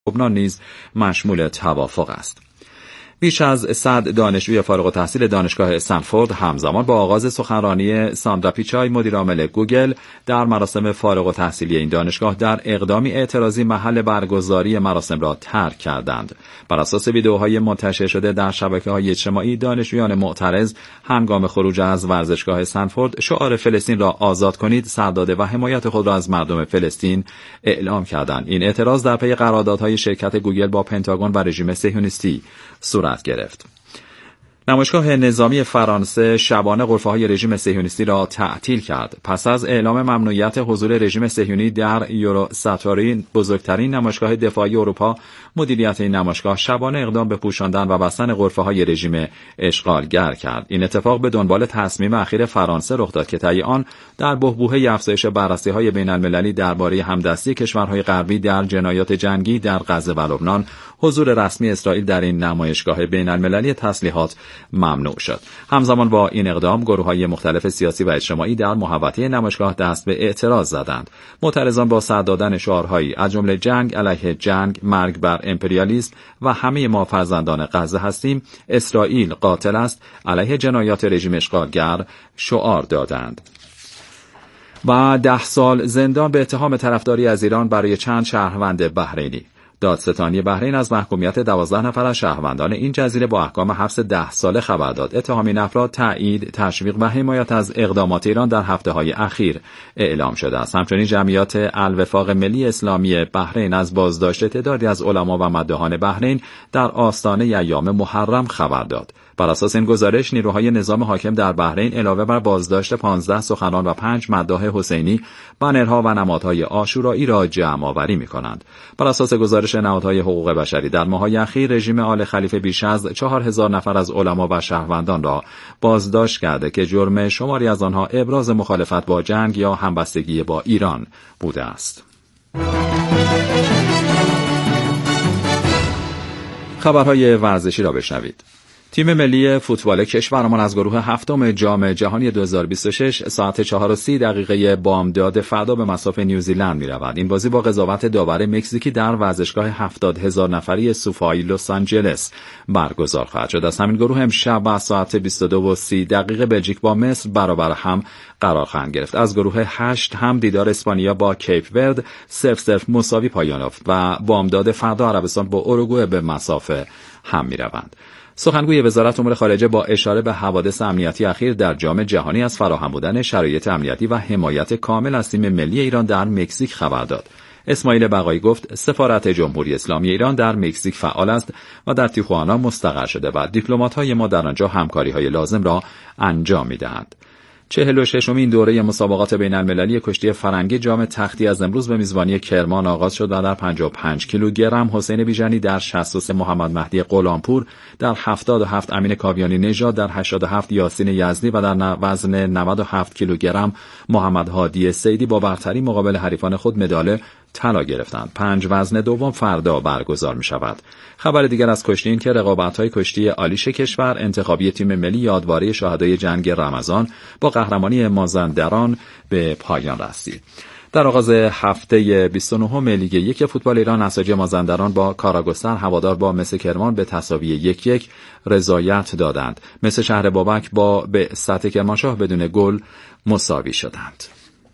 لبنان نیز مشمول توافق است. بیش از 100 دانشجوی فارغ التحصیل دانشگاه استنفورد همزمان با آغاز سخنرانی ساندرا پیچای مدیرعامل گوگل در مراسم فارغ التحصیلی این دانشگاه در اقدامی اعتراضی محل برگزاری مراسم را ترک کردند. بر اساس ویدئوهای منتشر شده در شبکه‌های اجتماعی، دانشجویان معترض هنگام خروج از ورزشگاه استنفورد شعار فلسطین را آزاد کنید سر داده و حمایت خود را از مردم فلسطین اعلام کردند. این اعتراض در پی قراردادهای شرکت گوگل با پنتاگون و رژیم صهیونیستی صورت گرفت. نمایشگاه نظامی فرانسه شبانه غرفه‌های رژیم صهیونیستی را تعطیل کرد. پس از اعلام ممنوعیت حضور رژیم صهیونی در یوروساتورین، بزرگترین نمایشگاه دفاعی اروپا، مدیریت این نمایشگاه شبانه اقدام به پوشاندن و بستن غرفه‌های رژیم اشغالگر کرد. این اتفاق به دنبال تصمیم اخیر فرانسه رخ داد که طی آن در بحبوحه افزایش بررسی‌های بین‌المللی درباره همدستی کشورهای غربی در جنایات جنگی در غزه و لبنان، حضور رسمی اسرائیل در این نمایشگاه بین‌المللی تسلیحات ممنوع شد. همزمان با این اقدام گروه‌های مختلف سیاسی و اجتماعی در محوطه نمایشگاه دست به اعتراض زدند. معترضان با سر دادن شعارهایی از جمله جنگ علیه جنگ، مرگ بر امپریالیسم و همه ما فرزندان غزه هستیم، اسرائیل قاتل است، علیه جنایات رژیم اشغالگر شعار دادند. و 10 سال زندان به اتهام طرفداری از ایران برای چند شهروند بحرینی. دادستانی بحرین از محکومیت 12 نفر از شهروندان این جزیره با احکام حبس 10 ساله خبر داد. اتهام این افراد تایید، تشویق و حمایت از اقدامات ایران در هفته‌های اخیر اعلام شده است. همچنین جمعیت الوفاق ملی اسلامی بحرین از بازداشت تعدادی از علما و مداحان بحرین در آستانه ایام محرم خبر داد. بر اساس این گزارش، نیروهای نظام حاکم در بحرین علاوه بر بازداشت 15 سخنران و 5 مداح حسینی، بنرها و نمادهای عاشورایی را جمع آوری می‌کنند. بر اساس گزارش نهادهای حقوق بشری، در ماه‌های اخیر رژیم آل خلیفه بیش از 4000 نفر از علما و شهروندان را بازداشت کرده که جرم شماری از آنها ابراز مخالفت با جنگ یا همبستگی با ایران بوده است. خبرهای ورزشی را بشنوید. تیم ملی فوتبال کشورمان از گروه هفتم جام جهانی 2026 ساعت 4:30 بامداد فردا به مصاف نیوزیلند می‌رود. این بازی با قضاوت داور مکزیکی در ورزشگاه 70000 نفری سوفای لس آنجلس برگزار خواهد شد. از همین گروه امشب ساعت 22:30 بلژیک با مصر برابر هم قرار خواهند گرفت. از گروه 8 هم دیدار اسپانیا با کیپ ورد 0-0 مساوی پایان یافت و بامداد فردا عربستان با اوروگوئه به مصاف هم می‌روند. سخنگوی وزارت امور خارجه با اشاره به حوادث امنیتی اخیر در جام جهانی از فراهم بودن شرایط امنیتی و حمایت کامل از تیم ملی ایران در مکزیک خبر داد. اسماعیل بقایی گفت سفارت جمهوری اسلامی ایران در مکزیک فعال است و در تیخوانا مستقر شده و دیپلمات‌های ما در آنجا همکاری‌های لازم را انجام می‌دهند. 46مین دوره مسابقات بین‌المللی کشتی فرنگی جام تختی از امروز به میزبانی کرمان آغاز شد و در 55 کیلوگرم حسین بیژنی، در 63 محمد مهدی غلامپور، در 77 امین کاویانی نژاد، در 87 یاسین یزدی و در وزن 97 کیلوگرم محمد هادی سیدی با برتری مقابل حریفان خود مدال طلا گرفتند. 5 وزن دوم فردا برگزار می شود. خبر دیگر از کشتی این که رقابت‌های کشتی آلیش کشور انتخابی تیم ملی یادواره شهدای جنگ رمضان با قهرمانی مازندران به پایان رسید. در آغاز هفته 29 لیگ 1 فوتبال ایران، نساجی مازندران با کاراگستر هوادار با مس کرمان به تساوی 1-1 رضایت دادند. مس شهر بابک با بعثت کرمانشاه بدون گل مساوی شدند.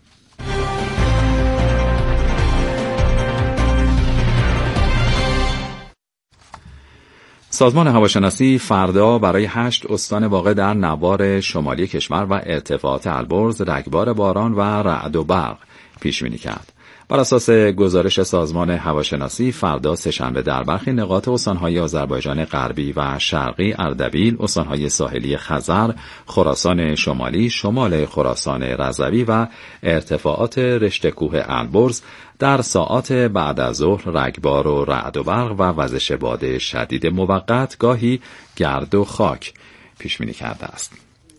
سازمان هواشناسی فردا برای 8 استان واقع در نوار شمالی کشور و ارتفاعات البرز رگبار باران و رعد و برق پیش بینی کرد. بر اساس گزارش سازمان هواشناسی فردا سه‌شنبه در برخی نقاط استان‌های آذربایجان غربی و شرقی، اردبیل، استان‌های ساحلی خزر، خراسان شمالی، شمال خراسان رضوی و ارتفاعات رشته کوه البرز در ساعات بعد از ظهر رگبار و رعد و برق و وزش باد شدید موقت گاهی گرد و خاک پیش بینی کرده است.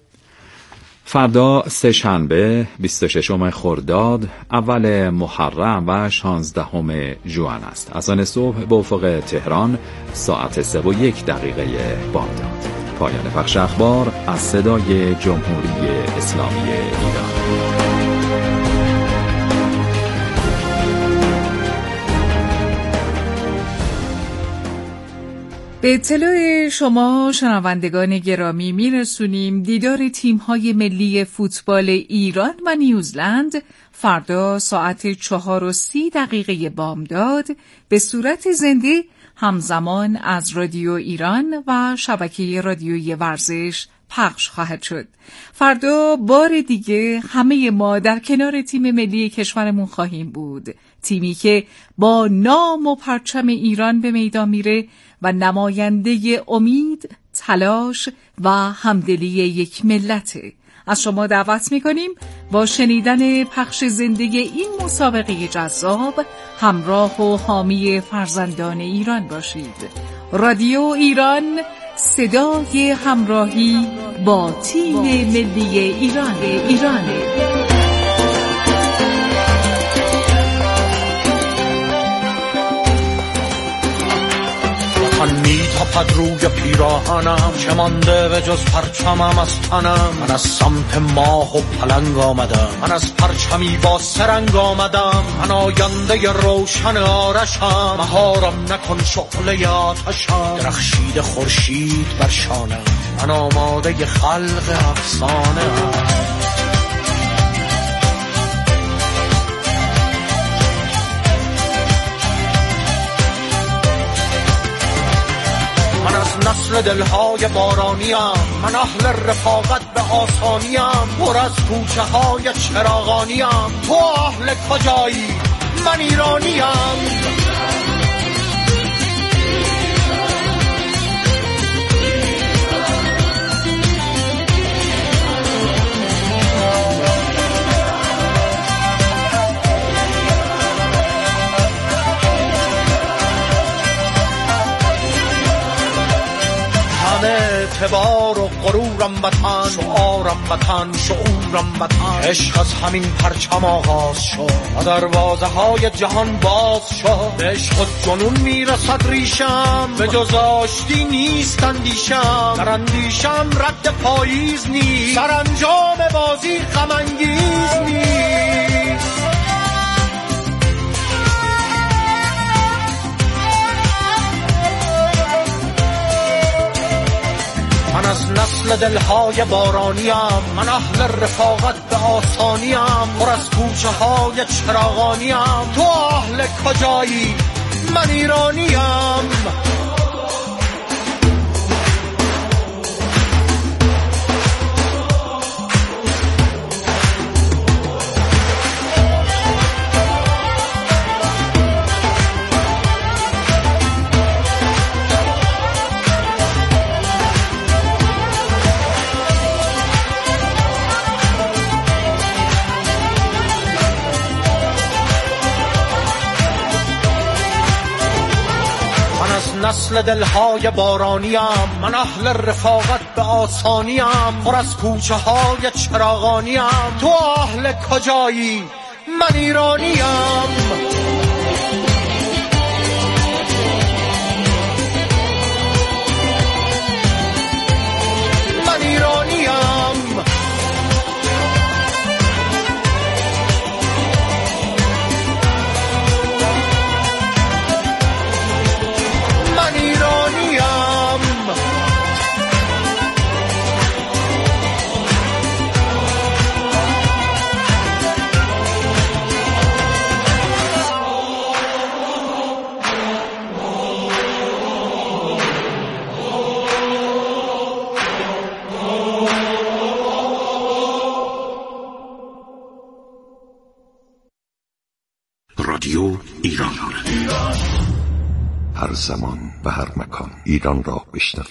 فردا سه‌شنبه 26 خرداد اول محرم و 16 ژوئن است. از آن صبح به افق تهران ساعت 3:01 بامداد. پایان بخش اخبار از صدای جمهوری اسلامی ایران. به اطلاع شما شنوندگان گرامی میرسونیم دیدار تیم‌های ملی فوتبال ایران و نیوزلند فردا ساعت 4:30 بامداد به صورت زنده همزمان از رادیو ایران و شبکه رادیویی ورزش پخش خواهد شد. فردا بار دیگه همه ما در کنار تیم ملی کشورمون خواهیم بود. تیمی که با نام و پرچم ایران به میدان میره و نماینده امید، تلاش و همدلی یک ملته. از شما دعوت میکنیم با شنیدن پخش زنده این مسابقه جذاب همراه و حامی فرزندان ایران باشید. رادیو ایران، صدای همراهی با تیم ملی ایران. من میتپد روی پیراهنم، چه مانده به جز پرچمم از تنم. من از سمت ماه و پلنگ آمدم، من از پرچمی با سرنگ آمدم. من آینده روشن آرشم، مهارم نکن شعله آتشم. درخشید خورشید بر شانم، من آماده خلق افسانه ام. نسل دلهای بارانیم، من اهل رفاقت به آسانیم. پر از کوچه های چراغانیم، تو اهل کجایی؟ من ایرانیم. اعتبار و غرورم وطن، شعارم وطن، شعورم وطن. عشق از همین پرچم آغاز شد و دروازه های جهان باز شد. به عشق و جنون میرسد ریشم، به جز آشتی نیست اندیشم. در اندیشم رد پاییز نیست، سرانجام بازی غم انگیز نیست. من از نسل دلهای بارانیم، من اهل رفاقت به آسانیم. پر از کوچه های چراغانیم، تو اهل کجایی؟ من ایرانیم. نسل دلهای بارانیم، من اهل رفاقت به آسانیم. پر از کوچه های چراغانیم، تو اهل کجایی؟ من ایرانیم. من ایرانیم. رادیو ایران، هر زمان و هر مکان ایران را بشنوید.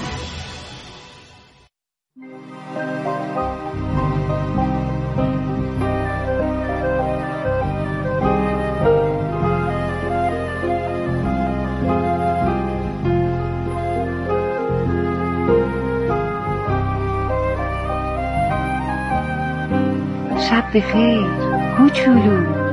شب بخیر کوچولو.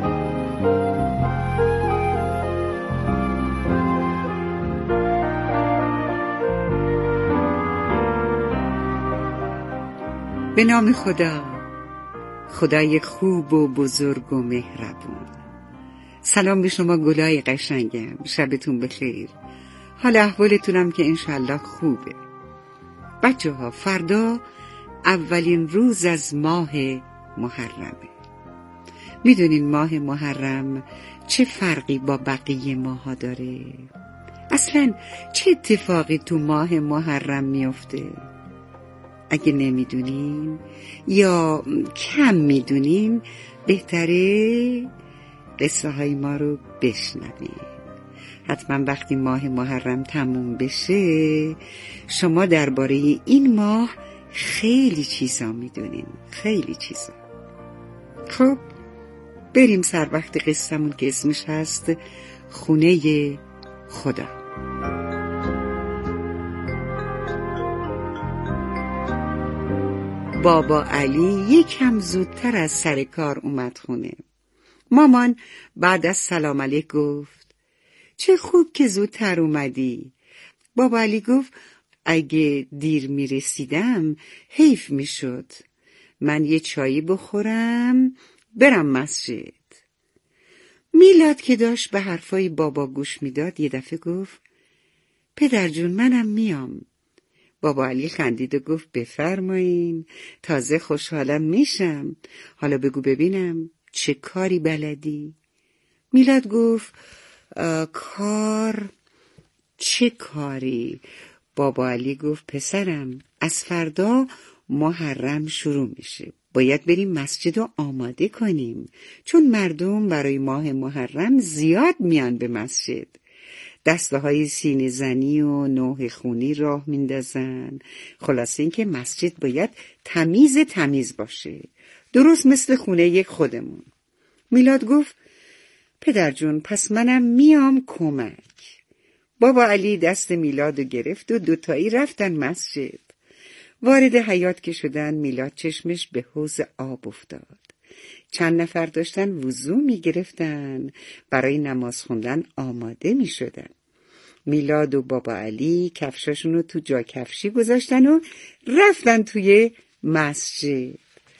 به نام خدا، خدای خوب و بزرگ و مهربون. سلام به شما گلای قشنگم، شبتون بخیر. حال احوالتونم که انشالله خوبه. بچه ها، فردا اولین روز از ماه محرمه. میدونین ماه محرم چه فرقی با بقیه ماها داره؟ اصلا چه اتفاقی تو ماه محرم میفته؟ اگه نمیدونین یا کم میدونین، بهتره قصه های ما رو بشنوین. حتما وقتی ماه محرم تموم بشه شما درباره این ماه خیلی چیزا میدونین، خیلی چیزا. خب بریم سر وقت قصه‌مون که اسمش هست خونه خدا. بابا علی یکم زودتر از سر کار اومد خونه. مامان بعد از سلام علیک گفت چه خوب که زودتر اومدی. بابا علی گفت اگه دیر میرسیدم حیف میشد. من یه چایی بخورم برم مسجد. میلاد که داشت به حرفای بابا گوش میداد یه دفعه گفت پدر جون منم میام. بابا علی خندید و گفت بفرمایین، تازه خوشحالم میشم. حالا بگو ببینم چه کاری بلدی؟ میلاد گفت کار؟ چه کاری؟ بابا علی گفت پسرم از فردا محرم شروع میشه، باید بریم مسجد رو آماده کنیم، چون مردم برای ماه محرم زیاد میان به مسجد. دسته های سینه زنی و نوح خونی راه میندازن. خلاصه این که مسجد باید تمیز باشه، درست مثل خونه خودمون. میلاد گفت پدر جون پس منم میام کمک. بابا علی دست میلادو گرفت و دوتایی رفتن مسجد. وارد حیاط که شدن میلاد چشمش به حوض آب افتاد. چند نفر داشتن وضو میگرفتن، برای نماز خوندن آماده میشدن. میلاد و بابا علی کفشاشون رو تو جا کفشی گذاشتن و رفتن توی مسجد.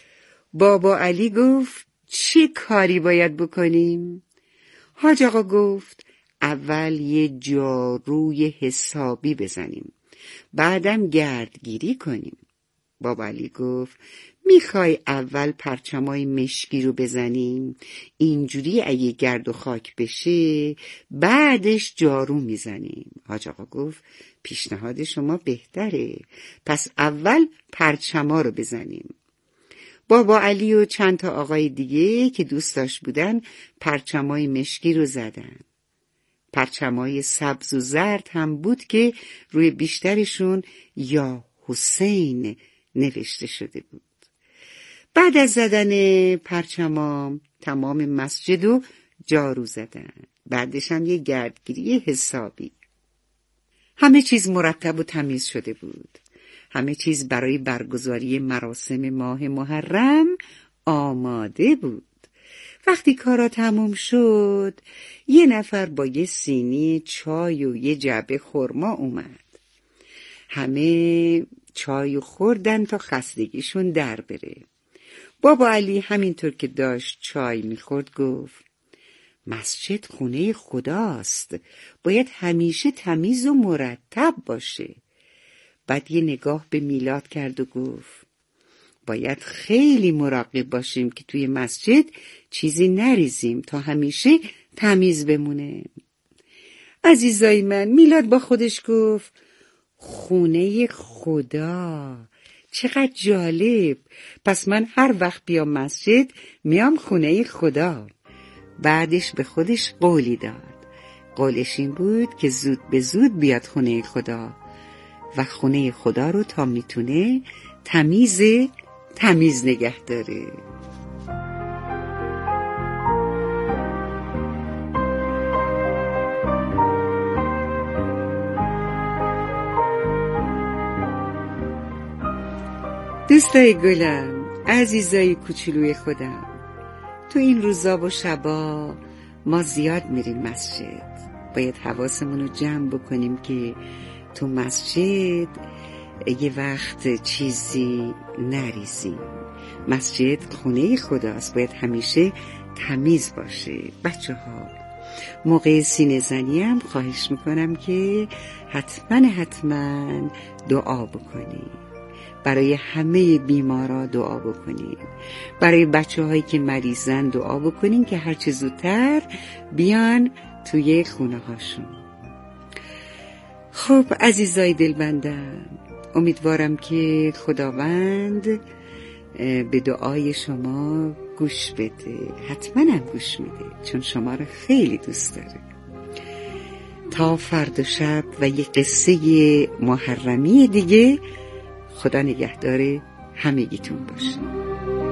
بابا علی گفت چه کاری باید بکنیم؟ حاج آقا گفت اول یه جاروی حسابی بزنیم، بعدم گردگیری کنیم. بابا علی گفت میخوای اول پرچمای مشکی رو بزنیم، اینجوری اگه گرد و خاک بشه بعدش جارو میزنیم. حاج آقا گفت پیشنهاد شما بهتره، پس اول پرچما رو بزنیم. بابا علی و چند تا آقای دیگه که دوست داشت بودن پرچمای مشکی رو زدن. پرچمای سبز و زرد هم بود که روی بیشترشون یا حسین نوشته شده بود. بعد از زدن پرچما تمام مسجد رو جارو زدن. بعدش هم یه گردگیری حسابی. همه چیز مرتب و تمیز شده بود. همه چیز برای برگزاری مراسم ماه محرم آماده بود. وقتی کارا تموم شد یه نفر با یه سینی چای و یه جعبه خرما اومد. همه چای خوردن تا خستگیشون در بره. بابا علی همینطور که داشت چای میخورد گفت مسجد خونه خداست، باید همیشه تمیز و مرتب باشه. بعد یه نگاه به میلاد کرد و گفت باید خیلی مراقب باشیم که توی مسجد چیزی نریزیم تا همیشه تمیز بمونه. عزیزای من، میلاد با خودش گفت خونه خدا، چقدر جالب، پس من هر وقت بیام مسجد میام خونه خدا. بعدش به خودش قولی داد. قولش این بود که زود به زود بیاد خونه خدا و خونه خدا رو تا میتونه تمیز نگه داره. دوستای گلم، عزیزای کوچولوی خودم، تو این روزا و شبا ما زیاد میریم مسجد. باید حواسمون رو جمع بکنیم که تو مسجد یه وقت چیزی نریزیم. مسجد خونه خداست، باید همیشه تمیز باشه. بچه ها، موقع سینه زنی هم خواهش میکنم که حتما دعا بکنیم. برای همه بیمارا دعا بکنیم. برای بچه هایی که مریضن دعا بکنیم که هرچه زودتر بیان توی خونه هاشون. خب عزیزای دلبندم، امیدوارم که خداوند به دعای شما گوش بده. حتما هم گوش میده، چون شما رو خیلی دوست داره. تا فردا شب و یه قصه محرمی دیگه، خدا نگهدار همگیتون باشه.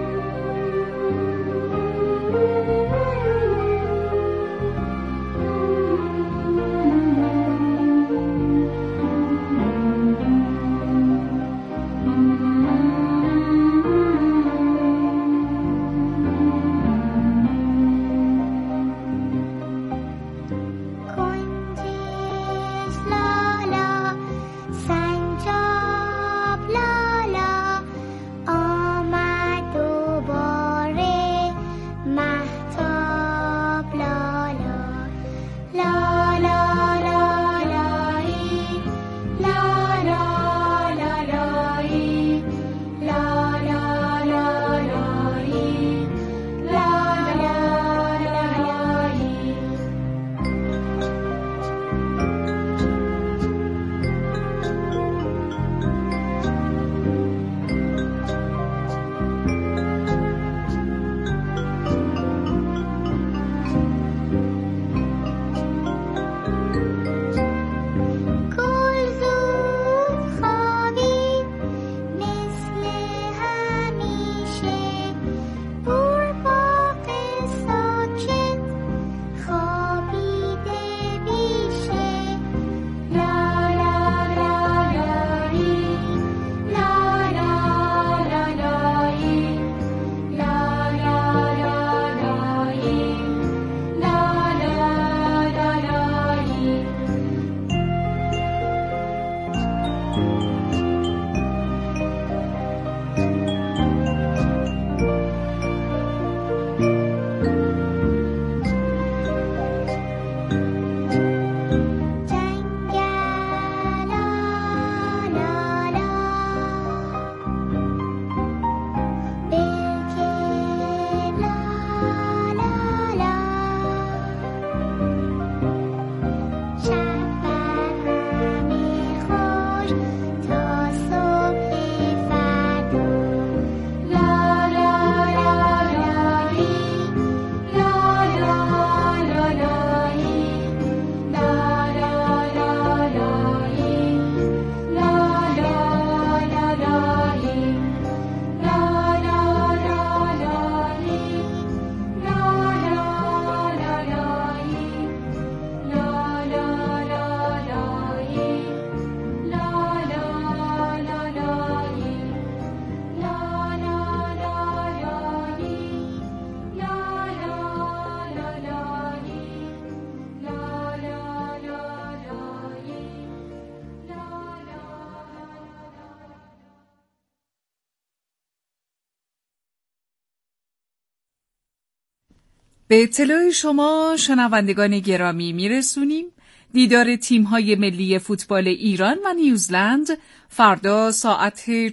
به اطلاع شما شنوندگان گرامی میرسونیم دیدار تیم‌های ملی فوتبال ایران و نیوزلند فردا ساعت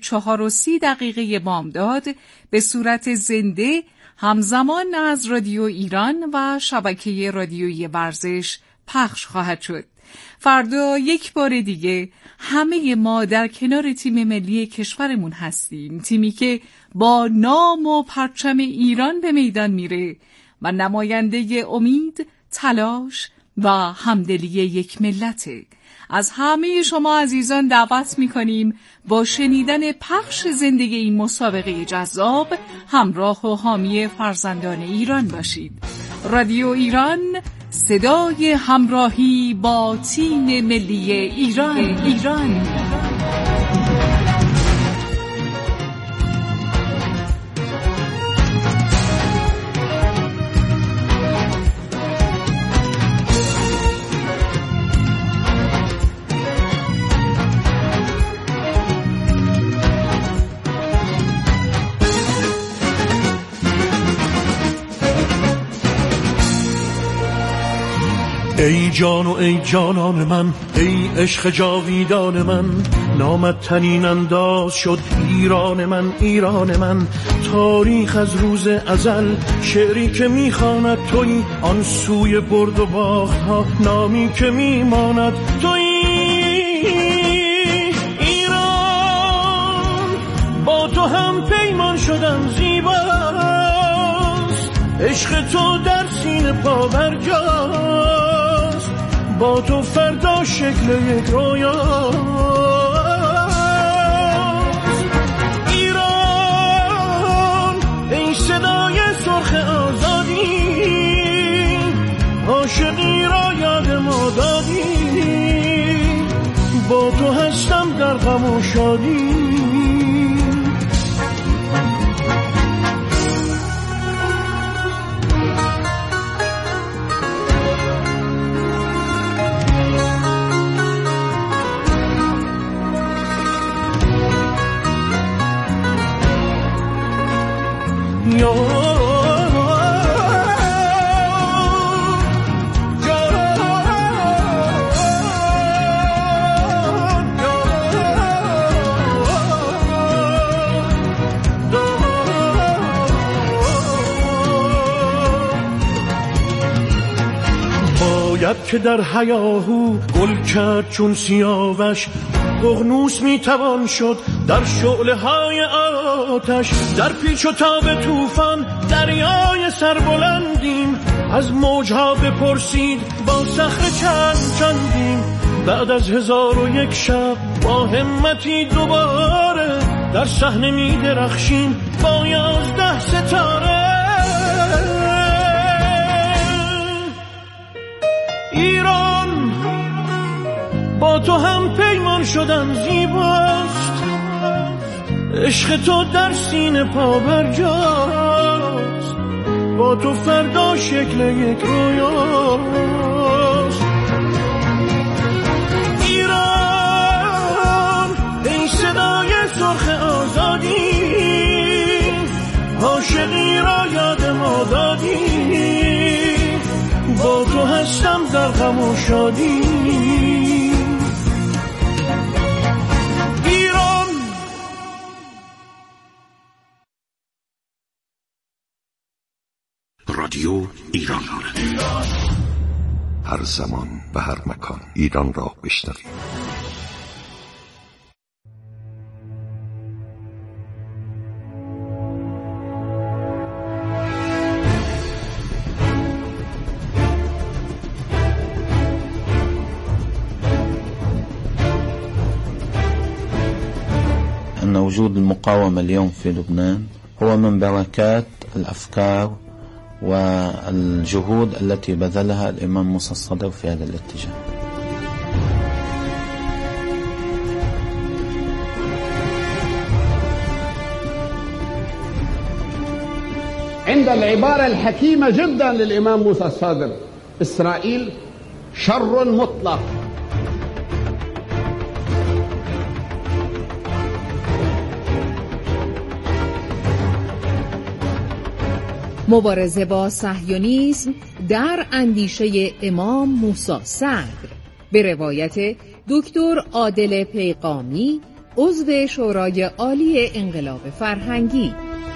4:30 بامداد به صورت زنده همزمان از رادیو ایران و شبکه رادیویی ورزش پخش خواهد شد. فردا یک بار دیگه همه ما در کنار تیم ملی کشورمون هستیم، تیمی که با نام و پرچم ایران به میدان میره و نماینده امید، تلاش و همدلی یک ملته. از همه شما عزیزان دعوت می‌کنیم با شنیدن پخش زنده این مسابقه جذاب همراه و حامی فرزندان ایران باشید. رادیو ایران، صدای همراهی با تیم ملی ایران. ای جان و ای جانان من، ای عشق جاویدان من، نامت تنین انداز شد ایران من، ایران من. تاریخ از روز ازل شعری که میخواند تویی، آن سوی برد و باخت ها نامی که میماند تویی. ایران با تو هم پیمان شدم زیباست، عشق تو در سینه پا برجاست، با تو فردا شکل یک رویاست. ایران ای صدای سرخ آزادی، عاشقی را یاد ما دادی، با تو هستم در غم و شادی. باید که در هیاهو گل کرد چون سیاوش، ققنوس میتوان شد در شعله های آتش. در پیچ و تاب طوفان دریای سربلندیم، از موجها بپرسید با صخره چندیم. بعد از 1001 شب با همتی دوباره، در صحنه میدرخشیم با 11 ستاره. ایران با تو هم پیمان شدم زیباست، عشق تو در سینه پا برجاست، با تو فردا شکل یک رویاست. ایران ای صدای سرخ آزادی، عاشقی را یاد ما دادی، با تو هستم در غم و شادی. ایران رادیو ایران، هر زمان و هر مکان ایران را بشنوید. أن وجود المقاومة اليوم في لبنان هو من بركات الأفكار والجهود التي بذلها الإمام موسى الصدر في هذا الاتجاه. عند العبارة الحكيمة جدا للإمام موسى الصدر: إسرائيل شر مطلق. مبارزه با صهیونیسم در اندیشه امام موسی صدر، به روایت دکتر عادل پیغامی، عضو شورای عالی انقلاب فرهنگی.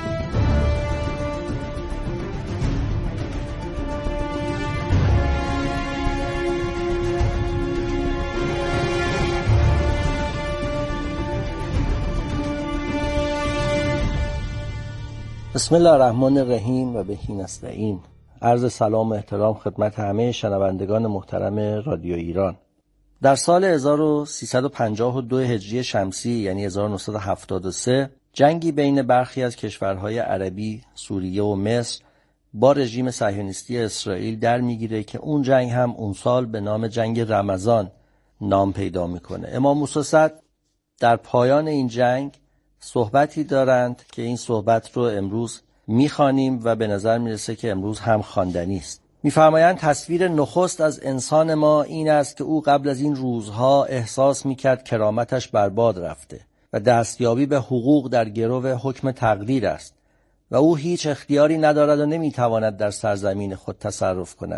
بسم الله الرحمن الرحیم و بهی نستعین. عرض سلام و احترام خدمت همه شنوندگان محترم رادیو ایران. در سال 1352 هجری شمسی یعنی 1973 جنگی بین برخی از کشورهای عربی، سوریه و مصر با رژیم صهیونیستی اسرائیل در میگیره که اون جنگ هم اون سال به نام جنگ رمضان نام پیدا میکنه. امام موسی صدر در پایان این جنگ صحبتی دارند که این صحبت رو امروز میخوانیم و به نظر میرسه که امروز هم خواندنی است. میفرمایند تصویر نخست از انسان ما این است که او قبل از این روزها احساس میکرد کرامتش برباد رفته و دستیابی به حقوق در گرو حکم تقدیر است و او هیچ اختیاری ندارد و نمیتواند در سرزمین خود تصرف کند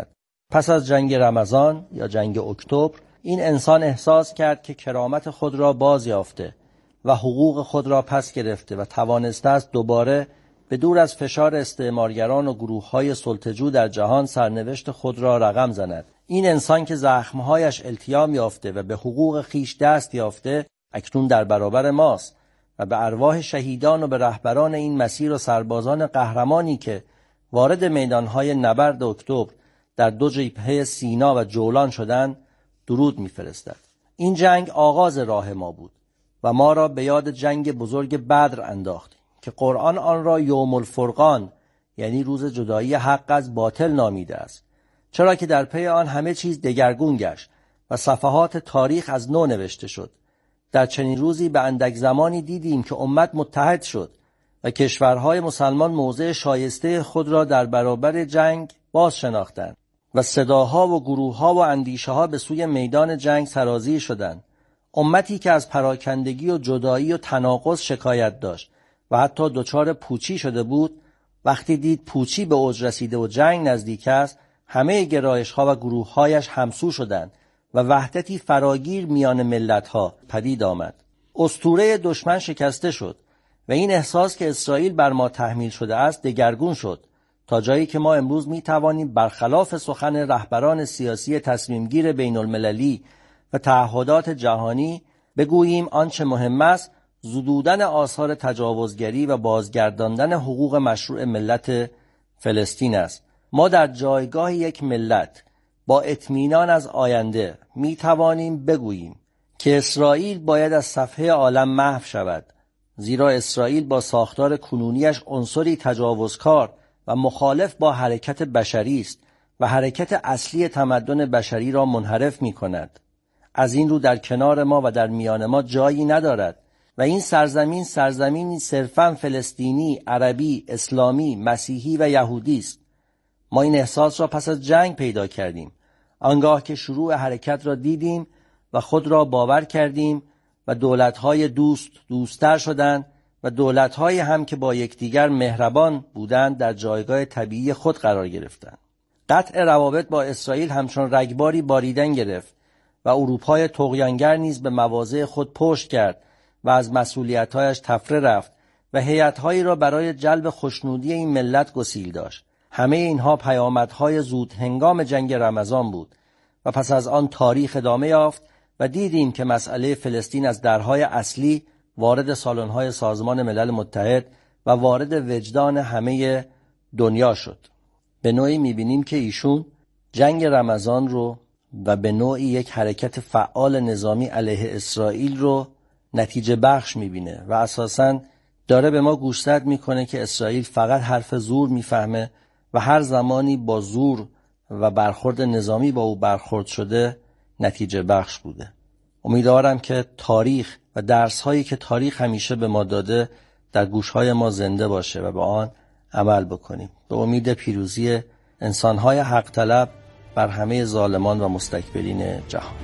پس از جنگ رمضان یا جنگ اکتبر این انسان احساس کرد که کرامت خود را باز یافته و حقوق خود را پس گرفته و توانسته است دوباره به دور از فشار استعمارگران و گروه‌های سلطه‌جو در جهان سرنوشت خود را رقم زند. این انسان که زخم‌هایش التیام یافته و به حقوق خیش دست یافته اکنون در برابر ماست و به ارواح شهیدان و به رهبران این مسیر و سربازان قهرمانی که وارد میدان‌های نبرد اکتبر در دو جبهه سینا و جولان شدند درود می‌فرستد. این جنگ آغاز راه ما بود و ما را به یاد جنگ بزرگ بدر انداخت که قرآن آن را یوم الفرقان یعنی روز جدایی حق از باطل نامیده است، چرا که در پی آن همه چیز دگرگون گشت و صفحات تاریخ از نو نوشته شد. در چنین روزی به اندک زمانی دیدیم که امت متحد شد و کشورهای مسلمان موضع شایسته خود را در برابر جنگ باز شناختند و صداها و گروهها و اندیشه‌ها به سوی میدان جنگ سرازیر شدند. امتی که از پراکندگی و جدایی و تناقض شکایت داشت و حتی دچار پوچی شده بود، وقتی دید پوچی به اوج رسیده و جنگ نزدیک است، همه گرایش‌ها و گروه‌هایش همسو شدند و وحدتی فراگیر میان ملت‌ها پدید آمد. اسطوره دشمن شکسته شد و این احساس که اسرائیل بر ما تحمیل شده است دگرگون شد، تا جایی که ما امروز می‌توانیم برخلاف سخن رهبران سیاسی تصمیمگیر بین‌المللی و تعهدات جهانی بگوییم آنچه مهم است زدودن آثار تجاوزگری و بازگرداندن حقوق مشروع ملت فلسطین است. ما در جایگاه یک ملت با اطمینان از آینده می توانیم بگوییم که اسرائیل باید از صفحه عالم محو شود، زیرا اسرائیل با ساختار کنونیش عنصری تجاوزکار و مخالف با حرکت بشری است و حرکت اصلی تمدن بشری را منحرف می کند. از این رو در کنار ما و در میان ما جایی ندارد و این سرزمین سرزمینی صرفاً فلسطینی، عربی، اسلامی، مسیحی و یهودی است. ما این احساس را پس از جنگ پیدا کردیم، آنگاه که شروع حرکت را دیدیم و خود را باور کردیم و دولت‌های دوست‌تر شدند و دولت‌های هم که با یکدیگر مهربان بودند در جایگاه طبیعی خود قرار گرفتند. قطع روابط با اسرائیل همچون رگباری باریدن گرفت و اروپای طغیانگر نیز به مواضع خود پشت کرد و از مسئولیت‌هایش تفره رفت و هیئت‌هایی را برای جلب خوشنودی این ملت گسیل داشت. همه اینها پیامدهای زود هنگام جنگ رمضان بود و پس از آن تاریخ ادامه یافت و دیدیم که مسئله فلسطین از درهای اصلی وارد سالن‌های سازمان ملل متحد و وارد وجدان همه دنیا شد. به نوعی می‌بینیم که ایشون جنگ رمضان رو و به نوعی یک حرکت فعال نظامی علیه اسرائیل رو نتیجه بخش می‌بینه و اساساً داره به ما گوشزد می‌کنه که اسرائیل فقط حرف زور می‌فهمه و هر زمانی با زور و برخورد نظامی با او برخورد شده نتیجه بخش بوده. امیدوارم که تاریخ و درس‌هایی که تاریخ همیشه به ما داده در گوش‌های ما زنده باشه و به آن عمل بکنیم. به امید پیروزی انسان‌های حق طلب بر همه ظالمان و مستکبرین جهان.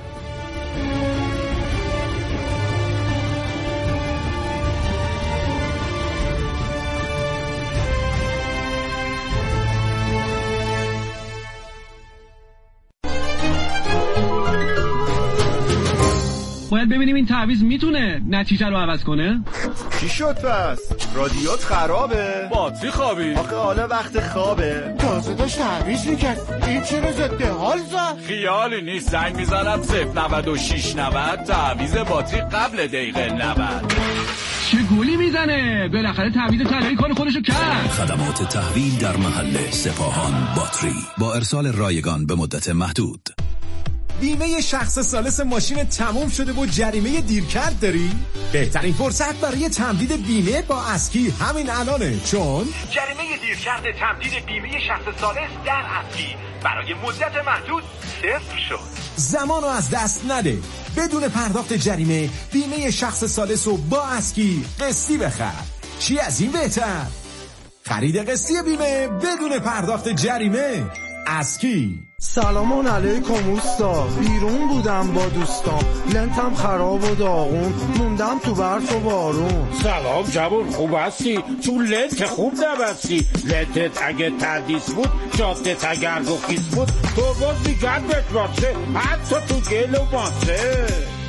باید ببینیم این تعویض میتونه نتیجه رو عوض کنه. چی شد پس؟ رادیوت خرابه؟ باتری خوابی؟ آخه حالا وقت خوابه. تازه داشت تعویض میکرد، این چرا ضد حال زد؟ خیالی نیست، زنگ میزنم 09690 تعویض باتری قبل دقیقه 90. چه گولی میزنه؟ بالاخره تعویض طلایی کار خودشو کرد. خدمات تحویل در محل سپاهان باتری با ارسال رایگان به مدت محدود. بیمه شخص ثالث ماشین تموم شده و جریمه دیرکرد داری؟ بهترین فرصت برای تمدید بیمه با اسکی همین الانه، چون جریمه دیرکرد تمدید بیمه شخص ثالث در اسکی برای مدت محدود صفر شد. زمانو از دست نده. بدون پرداخت جریمه بیمه شخص ثالث رو با اسکی قسطی بخر. چی از این بهتر؟ خرید قسطی بیمه بدون پرداخت جریمه. اسکی. سلام علیکم اوستا، بیرون بودم با دوستام، لنتم خراب و داغون، موندم تو برف و بارون. سلام جوون، خوب هستی؟ تو لنت خوب نبستی، لنتت اگه تردیس بود، جادت اگر گفیس بود، تو باز میگن بهت واسه، حتی تو گل و ماسه.